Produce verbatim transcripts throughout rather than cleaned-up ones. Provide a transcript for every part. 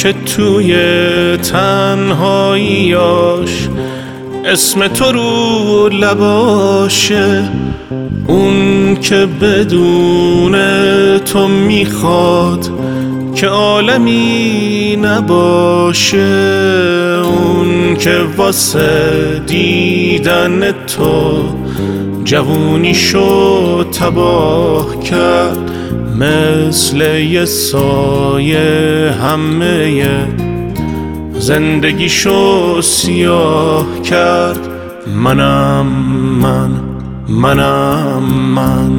که توی تنهاییاش اسم تو رو لباشه، اون که بدون تو میخواد که عالمی نباشه، اون که واسه دیدن تو جوونیشو تباه کرد، مثل یه سایه همه زندگیشو سیاه کرد. منم من، منم من.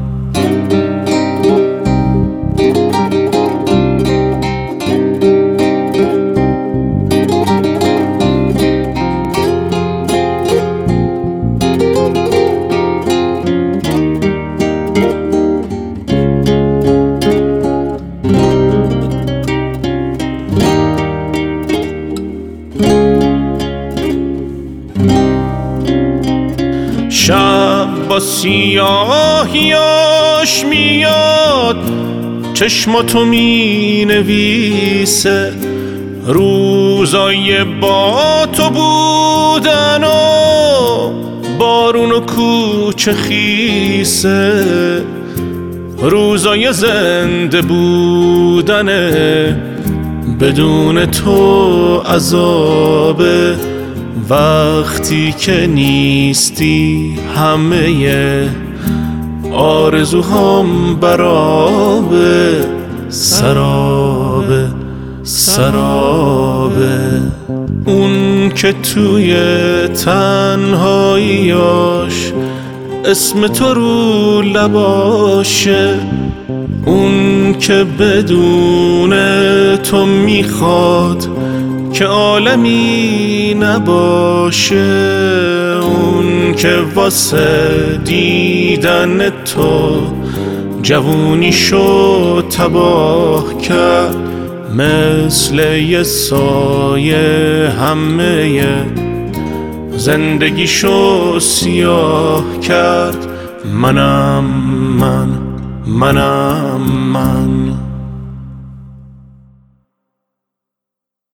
شب با سیاهیاش میاد، چشماتو می نویسه، روزای با تو بودن و بارون و کوچه خیسه، روزای زنده بودنه بدون تو عذابه، وقتی که نیستی همه آرزوهام برابه، سرابه سرابه. اون که توی تنهاییاش اسم تو رو لباشه، اون که بدون تو میخواد که عالمی نباشه، اون که واسه دیدن تو جوونیشو تباه کرد، مثل یه سایه همه زندگیشو سیاه کرد. منم من، منم من.